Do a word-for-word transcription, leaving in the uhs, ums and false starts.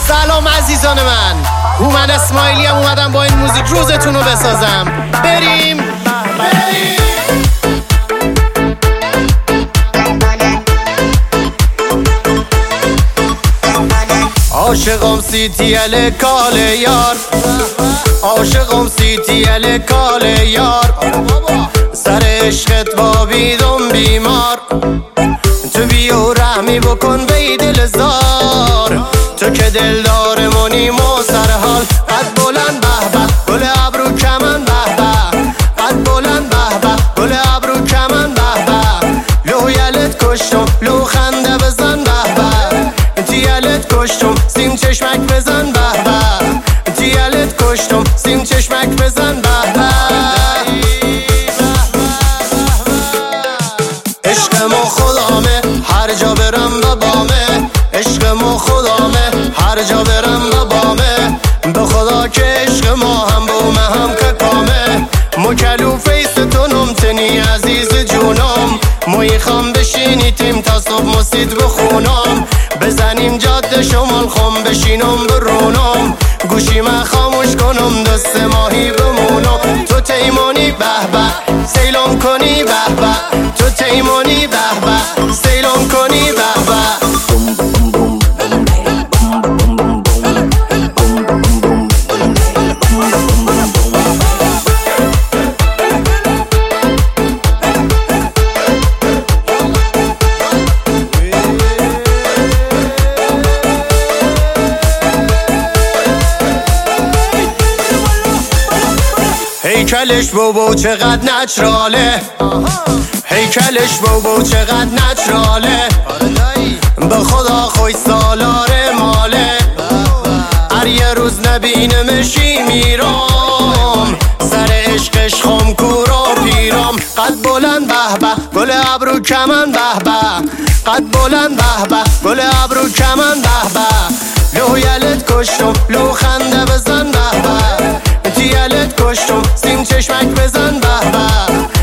سلام عزیزان من، هومن اسماعیلی هم اومدم با این موزیک روزتون رو بسازم. بریم بریم. عاشقم سیتیل کال یار، عاشقم سیتیل کال یار، سر عشقت بابیدم بیمار، تو بیو رحمی بکن بی دل زار، تو که دلدار منی ما سر حال، قد بلند به به گل ابرو کمن به به، قد بلند به به گل ابرو کمن به به، لو یلت کشتم لو خنده بزن به به، تیلت کشتم سیم چشمک بزن به به، تیلت کشتم سیم چشمک بزن به به. عشق ما خدامه هر جا برم و بامه، عشق ما خدامه هر جا برم و بامه، به خدا که عشق ما هم بومه هم که کامه، مکلو فیس تونم تنی عزیز جونم، موی خام بشینی تیم تا صبح مسید بخونم، بزنیم جاده شمال خم بشینم برونم، گوشی من خاموش کنم دست ماهی بمونم، تو تیمانی به به سیلم کنی به به، تو تیمانی به به سیلم کنی به به. هیکلش بابا چقدر نچراله، هیکلش بابا چقدر نچراله، به خدا خوش سالاره ماله، هر یه روز نبینمشی میرم، سر عشقش خم کورا پیرم، قد بلند به به گل ابرو کمن به به، قد بلند به به گل ابرو کمن به به، لو یلت کشتم لو خنده بزن به به، تیلت کشتم سیم چشمک بزن به به،